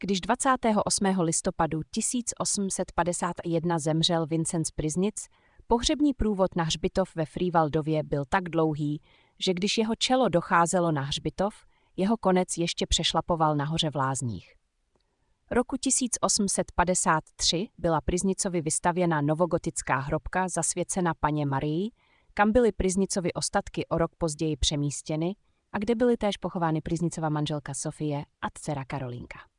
Když 28. listopadu 1851 zemřel Vincent z Priznic, pohřební průvod na hřbitov ve Frývaldově byl tak dlouhý, že když jeho čelo docházelo na hřbitov, jeho konec ještě přešlapoval nahoře v Lázních. Roku 1853 byla Priznicovi vystavěna novogotická hrobka zasvěcena Panně Marii, kam byly Priznicovi ostatky o rok později přemístěny a kde byly též pochovány Priznicova manželka Sofie a dcera Karolínka.